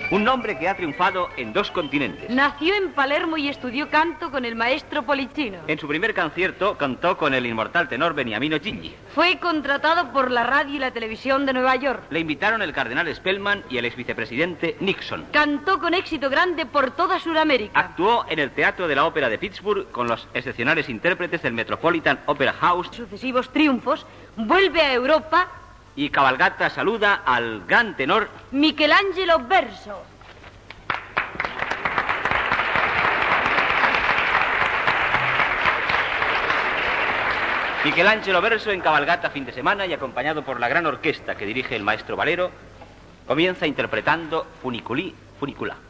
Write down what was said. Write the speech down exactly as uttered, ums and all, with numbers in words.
Un nombre que ha triunfado en dos continentes. Nació en Palermo y estudió canto con el maestro Policino. En su primer concierto cantó con el inmortal tenor Beniamino Gigli. Fue contratado por la radio y la televisión de Nueva York. Le invitaron el cardenal Spellman y el exvicepresidente Nixon. Cantó con éxito grande por toda Sudamérica. Actuó en el Teatro de la Ópera de Pittsburgh con los excepcionales intérpretes del Metropolitan Opera House. Sucesivos triunfos, vuelve a Europa y cabalgata saluda al gran tenor Michelangelo Verso. Michelangelo Verso en cabalgata fin de semana y acompañado por la gran orquesta que dirige el maestro Valero, comienza interpretando Funiculí, Funicula.